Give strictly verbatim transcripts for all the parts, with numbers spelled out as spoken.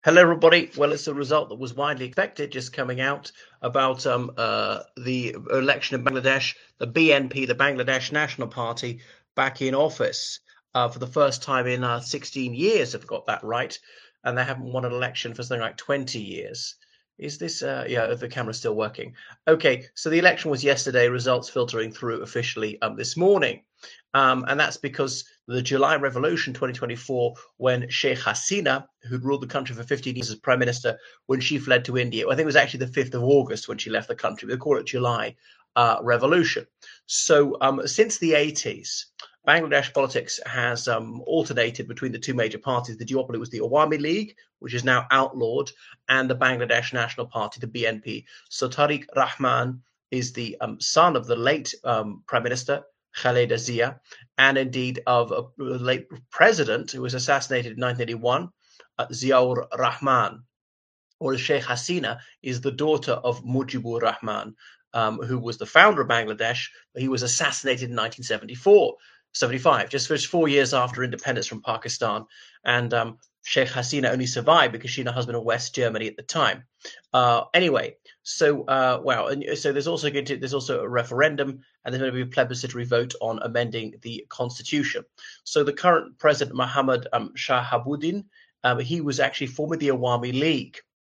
Hello, everybody. Well, it's a result that was widely expected, just coming out about um, uh, the election in Bangladesh. The B N P, the Bangladesh National Party, back in office uh, for the first time in uh, sixteen years, I've got that right. And they haven't won an election for something like twenty years. Is this, uh, yeah, the camera's still working. Okay, so the election was yesterday, results filtering through officially um, this morning. Um, and that's because the July Revolution twenty twenty-four, when Sheikh Hasina, who'd ruled the country for fifteen years as prime minister, when she fled to India, I think it was actually the fifth of August when she left the country. They call it July uh, Revolution. So um, since the eighties, Bangladesh politics has um, alternated between the two major parties. The duopoly was the Awami League, which is now outlawed, and the Bangladesh National Party, the B N P. So Tariq Rahman is the um, son of the late um, prime minister, Khaleda Zia, and indeed of a late president who was assassinated in nineteen eighty-one, uh, Ziaur Rahman. Or Sheikh Hasina is the daughter of Mujibur Rahman, um, who was the founder of Bangladesh. He was assassinated in nineteen seventy-four, seventy-five, just for four years after independence from Pakistan. And um, Sheikh Hasina only survived because she and her husband were West Germany at the time. Uh, anyway, so uh, wow, and so there's also going to there's also a referendum, and there's going to be a plebiscitary vote on amending the constitution. So the current president, Muhammad um, Shahabuddin, um, he was actually formerly the Awami League.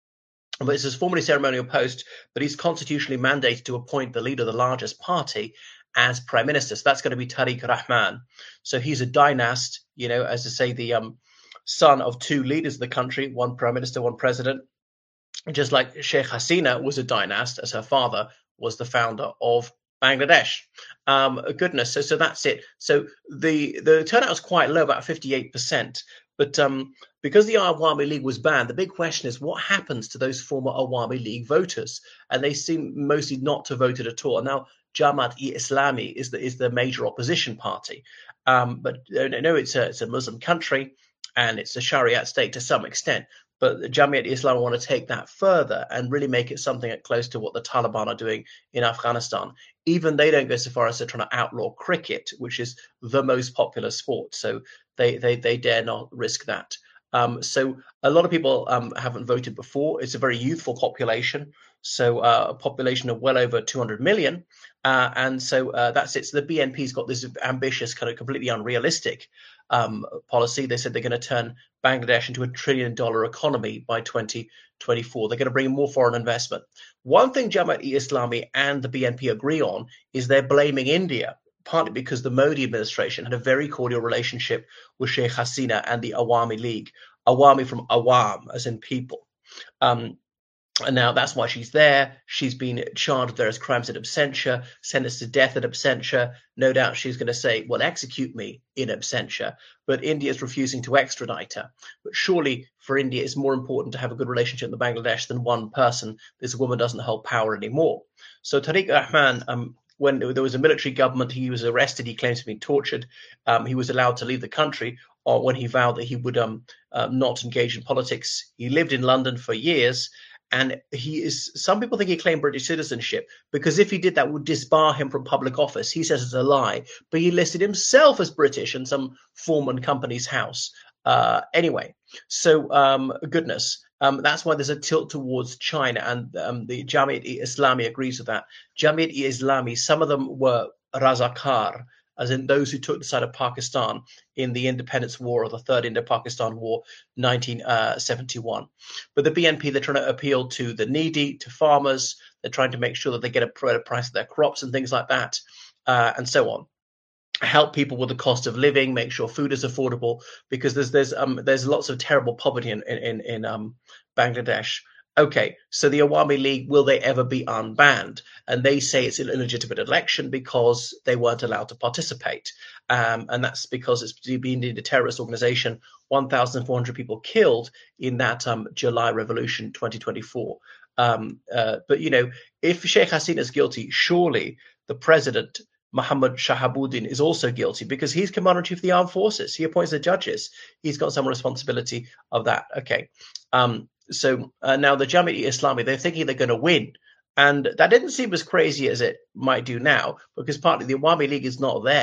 But this is formally ceremonial post, but he's constitutionally mandated to appoint the leader of the largest party as prime minister. So that's going to be Tariq Rahman. So he's a dynast, you know, as to say, the um, son of two leaders of the country, one prime minister, one president. Just like Sheikh Hasina was a dynast, as her father was the founder of Bangladesh. Um, goodness, so so that's it. So the the turnout was quite low, about fifty-eight percent. But um, because the Awami League was banned, the big question is what happens to those former Awami League voters? And they seem mostly not to vote at all. Now, Jamaat-e-Islami is the is the major opposition party, um, but I know it's a it's a Muslim country and it's a Sharia state to some extent. But Jamaat-e-Islam want to take that further and really make it something close to what the Taliban are doing in Afghanistan. Even they don't go so far as they're trying to outlaw cricket, which is the most popular sport. So they they they dare not risk that. Um, so a lot of people um, haven't voted before. It's a very youthful population, so uh, a population of well over two hundred million. Uh, and so uh, that's it. So the B N P's got this ambitious, kind of completely unrealistic um, policy. They said they're going to turn Bangladesh into a trillion dollar economy by twenty twenty-four. They're going to bring more foreign investment. One thing Jamaat-e-Islami and the B N P agree on is they're blaming India, partly because the Modi administration had a very cordial relationship with Sheikh Hasina and the Awami League. Awami from Awam, as in people. Um, and now that's why she's there. She's been charged with various crimes in absentia, sentenced to death in absentia. No doubt she's going to say, well, execute me in absentia. But India is refusing to extradite her. But surely for India, it's more important to have a good relationship with Bangladesh than one person. This woman doesn't hold power anymore. So Tariq Rahman, um, when there was a military government, he was arrested. He claims to be tortured. Um, he was allowed to leave the country or when he vowed that he would um, uh, not engage in politics. He lived in London for years. And he is, some people think he claimed British citizenship because if he did, that would disbar him from public office. He says it's a lie, but he listed himself as British in some foreman company's house. Uh, anyway, so um, goodness, um, that's why there's a tilt towards China, and um, the Jamaat-e-Islami agrees with that. Jamaat-e-Islami, some of them were Razakar, as in those who took the side of Pakistan in the independence war or the third Indo-Pakistan war, nineteen seventy-one. But the B N P, they're trying to appeal to the needy, to farmers. They're trying to make sure that they get a better price of their crops and things like that, uh, and so on. Help people with the cost of living, make sure food is affordable, because there's there's um there's lots of terrible poverty in in in um Bangladesh. Okay, so the Awami League, will they ever be unbanned? And they say it's an illegitimate election because they weren't allowed to participate. Um, and that's because it's been a terrorist organization, one thousand four hundred people killed in that um, July Revolution twenty twenty-four. Um, uh, but, you know, if Sheikh Hasina is guilty, surely the president, Muhammad Shahabuddin, is also guilty because he's commander-in-chief of the armed forces. He appoints the judges. He's got some responsibility of that. Okay. Um, so uh, now the Jamaat-e-Islami, they're thinking they're going to win. And that didn't seem as crazy as it might do now because partly the Awami League is not there.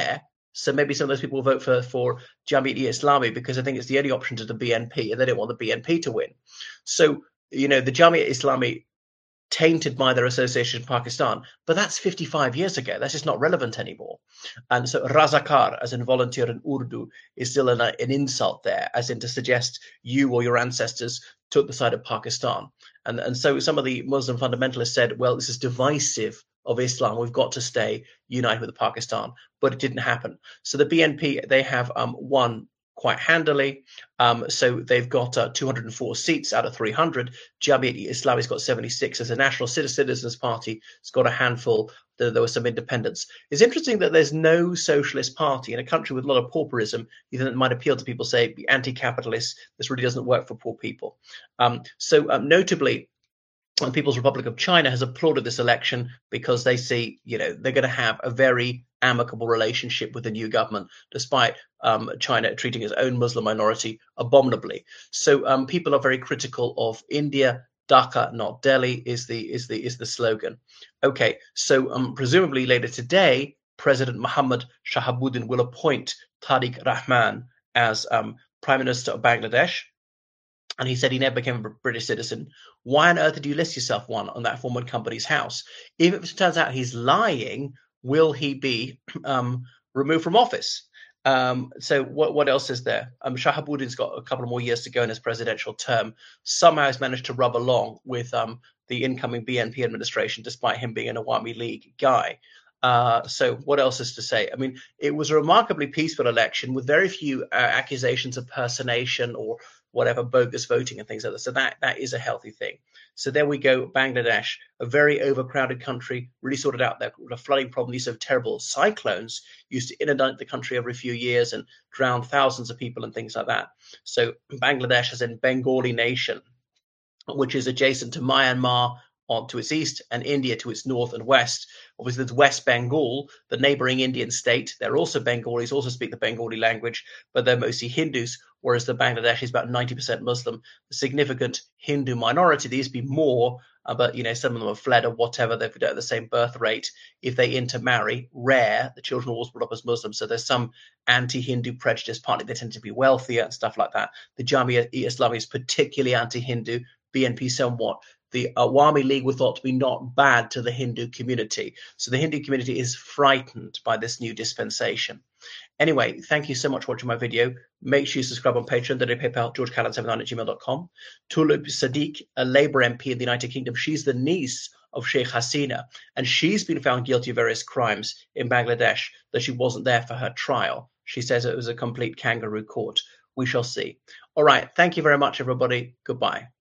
So maybe some of those people will vote for, for Jamiat-e-Islami because I think it's the only option to the B N P, and they don't want the B N P to win. So, you know, the Jamiat-e-Islami tainted by their association in Pakistan, but that's fifty-five years ago. That's just not relevant anymore. And so Razakar, as in volunteer in Urdu, is still an, an insult there, as in to suggest you or your ancestors took the side of Pakistan. And, and so some of the Muslim fundamentalists said, well, this is divisive of Islam. We've got to stay united with Pakistan. But it didn't happen. So the B N P, they have um, won quite handily. Um, so they've got uh, two hundred four seats out of three hundred. Jamiat-e-Islami's got seventy-six. As a National Citizens Party, it's got a handful. There, there were some independents. It's interesting that there's no socialist party in a country with a lot of pauperism. You think it might appeal to people, say, anti-capitalist. This really doesn't work for poor people. Um, so um, notably, the People's Republic of China has applauded this election because they see, you know, they're going to have a very amicable relationship with the new government, despite um, China treating its own Muslim minority abominably. So um, people are very critical of India. Dhaka, not Delhi, is the is the is the slogan. Okay, so um, presumably later today, President Mohammad Shahabuddin will appoint Tariq Rahman as um, Prime Minister of Bangladesh. And he said he never became a British citizen. Why on earth did you list yourself one on that former company's house? If it turns out he's lying, will he be um, removed from office? Um, so what, what else is there? Um, Shahabuddin's got a couple of more years to go in his presidential term. Somehow he's managed to rub along with um, the incoming B N P administration, despite him being an Awami League guy. Uh, so what else is to say? I mean, it was a remarkably peaceful election with very few uh, accusations of personation or whatever, bogus voting and things like that. So that that is a healthy thing. So there we go, Bangladesh, a very overcrowded country, really sorted out their the flooding problem. These are terrible cyclones used to inundate the country every few years and drown thousands of people and things like that. So Bangladesh is a Bengali nation, which is adjacent to Myanmar on to its east and India to its north and west. Obviously, there's West Bengal, the neighboring Indian state. They're also Bengalis, also speak the Bengali language, but they're mostly Hindus, whereas the Bangladesh is about ninety percent Muslim, a significant Hindu minority. There used to be more, uh, but, you know, some of them have fled or whatever. They've got the same birth rate. If they intermarry, rare, the children are always brought up as Muslims. So there's some anti-Hindu prejudice. Partly they tend to be wealthier and stuff like that. The Jamiat-e-Islami is particularly anti-Hindu, B N P somewhat. The Awami League were thought to be not bad to the Hindu community. So the Hindu community is frightened by this new dispensation. Anyway, thank you so much for watching my video. Make sure you subscribe on Patreon, then PayPal, george callan seven nine at gmail dot com. Tulip Sadiq, a Labour M P in the United Kingdom, she's the niece of Sheikh Hasina, and she's been found guilty of various crimes in Bangladesh, though she wasn't there for her trial. She says it was a complete kangaroo court. We shall see. All right, thank you very much, everybody. Goodbye.